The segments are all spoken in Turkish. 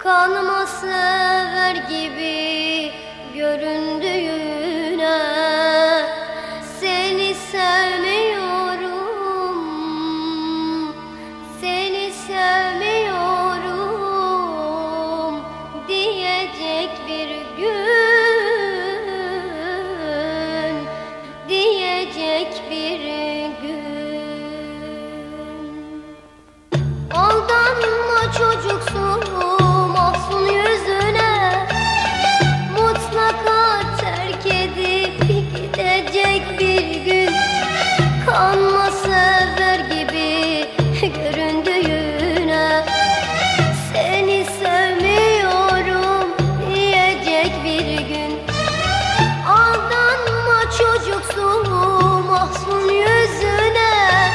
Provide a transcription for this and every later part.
Kanıma sever gibi göründüğüne seni sevmiyorum, seni sevmiyorum diyecek bir gün, diyecek bir gün. Aldanma çocuksun mahzun yüzüne, mutlaka terk edip gidecek bir gün. Kanma sever gibi göründüğüne seni sevmiyorum diyecek bir gün. Aldanma çocuksun mahzun yüzüne,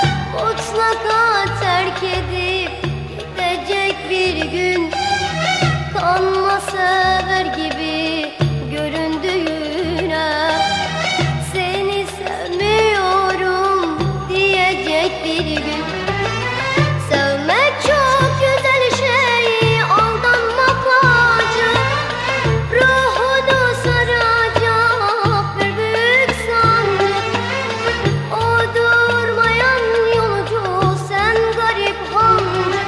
mutlaka terk edip gidecek bir gün. Kanma sever gibi göründüğüne seni sevmiyorum diyecek bir gün. Sevmek çok güzel şey, aldanmak acı. Ruhunu saracak bir büyük sancı. O durmayan yolcu, sen garip hancı.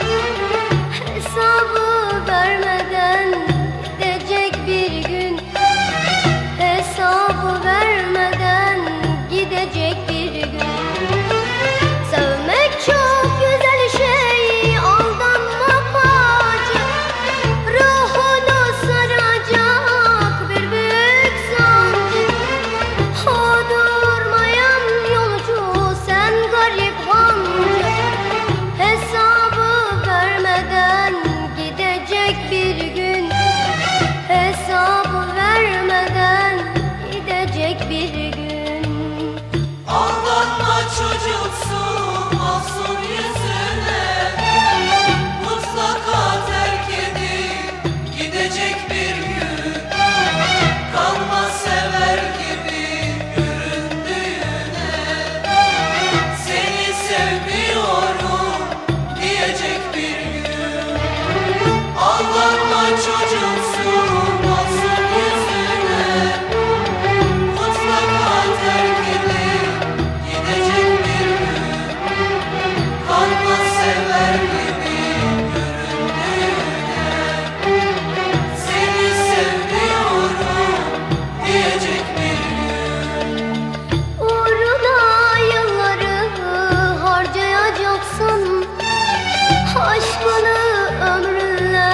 Hesabı vermeden gidecek bir gün, hesabı vermeden gidecek bir gün. Sevmek çok güzel şey, aldanmak acı. Ruhunu saracak bir büyük sancı. O durmayan yolcu, sen garip hancı. Hesabı vermeden gidecek bir gün, hesabı vermeden gidecek bir gün. Aldanma çocuksun mahzun yüzüne, mutlaka terk edip gidecek bir gün. Kalma sever gibi göründüğüne seni sevmiyorum diyecek bir gün. Aldanma çocuksun mahzun yüzüne, mutlaka terk edip gidecek bir gün. Kalma sever gibi göründüğüne seni sevmiyorum diyecek bir gün. Uğruna yılları harcayacaksın, aşkını ömrünle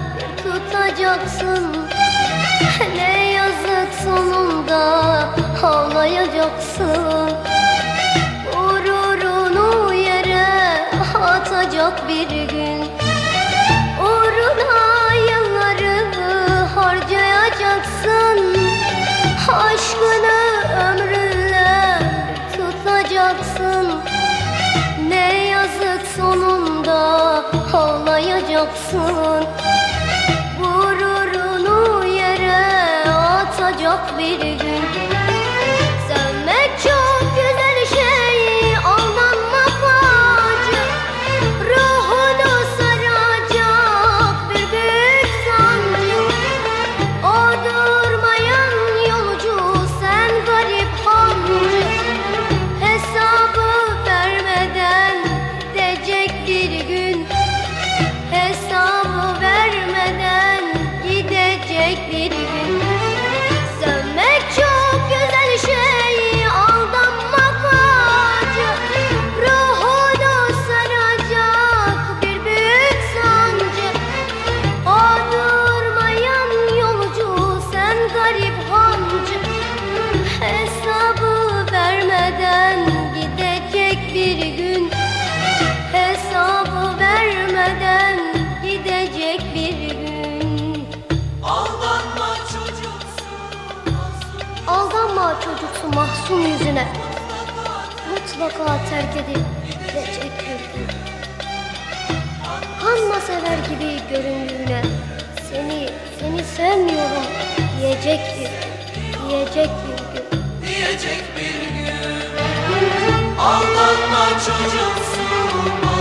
tutacaksın. Ne yazık sonunda ağlayacaksın. Gururunu yere atacak bir gün. Uğruna yılları harcayacaksın, aşkını ömrünle tutacaksın. Ne yazık sonunda ağlayacaksın. Gururunu yere atacak bir gün. Sevmek çok güzel şey, aldanmak acı. Ruhunu saracak bir büyük sancı. O durmayan yolcu, sen garip hancı. Hesabı vermeden gidecek bir gün, hesabı vermeden gidecek bir gün. Sevmek çok güzel şey, aldanmak acı. Ruhunu saracak bir büyük sancı. O durmayan yolcu, sen garip hancı. Hesabı vermeden gidecek bir gün, hesabı vermeden gidecek bir gün. Aldanma çocuksun mahzun Aldanma çocuksun mahzun yüzüne, mutlaka terk edip gidecek bir gün. Kanma sever gibi göründüğüne seni sevmiyorum diyecek bir gün, diyecek bir gün. diyecek bir gün. Aldanma çocuksun